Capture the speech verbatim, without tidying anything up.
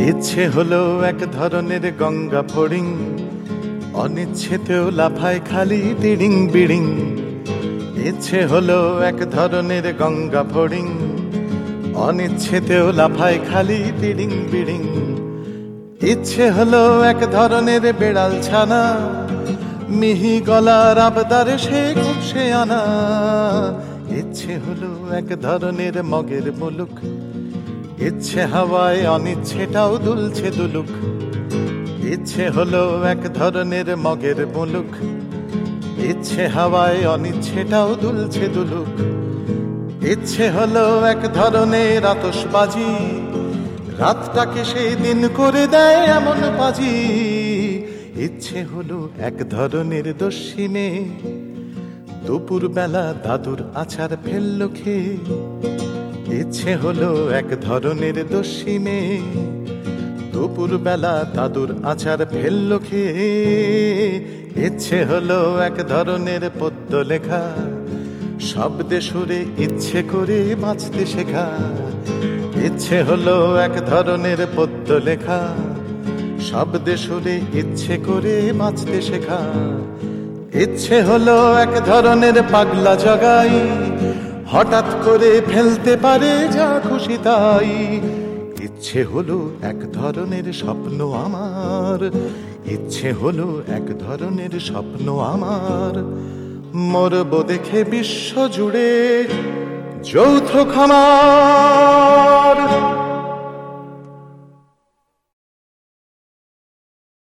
ইচ্ছে হলো এক ধরনের গঙ্গা ফড়িং, অনিচ্ছেতেও লাফায় খালি তিড়িং বিড়িং। ইচ্ছে হলো এক ধরনের গঙ্গা ফড়িং, অনিচ্ছেতেও লাফায় খালি তিড়িং বিড়িং। ইচ্ছে হলো এক ধরনের বেড়াল ছানা, মিহি গলার আবদার সে খুবসে আনা। ইচ্ছে হলো এক ধরনের মগের মুলুক, ইচ্ছে হাওয়ায় অনিচ্ছেটাও দুলছে দুলুক। ইচ্ছে হলো এক ধরনের মগের মুলুক, ইচ্ছে হাওয়ায় অনিচ্ছেটাও দুলছে দুলুক। ইচ্ছে হলো এক ধরনের আতশবাজি, রাতটাকে সেই দিন করে দেয় এমন বাজি। ইচ্ছে হলো এক ধরনের দস্যি মেয়ে, দুপুর বেলা দাদুর আছাড় ফেলল খেয়ে। ইচ্ছে হলো এক ধরনের দস্যি মেয়ে, দুপুর বেলা দাদুর আছাড় ফেলল খেয়ে। ইচ্ছে হলো এক ধরনের পদ্য লেখা, শব্দে সুরে ইচ্ছে করে বাঁচতে শেখা। ইচ্ছে হলো এক ধরনের পদ্য লেখা, শব্দে সুরে ইচ্ছে করে বাঁচতে শেখা। ইচ্ছে হলো এক ধরনের পাগলা জগাই, হঠাৎ করে ফেলতে পারে যা খুশি তাই। ইচ্ছে হলো এক ধরনের স্বপ্ন আমার, ইচ্ছে হলো এক ধরনের স্বপ্ন আমার। মরব দেখে বিশ্ব জুড়ে যৌথ খামার।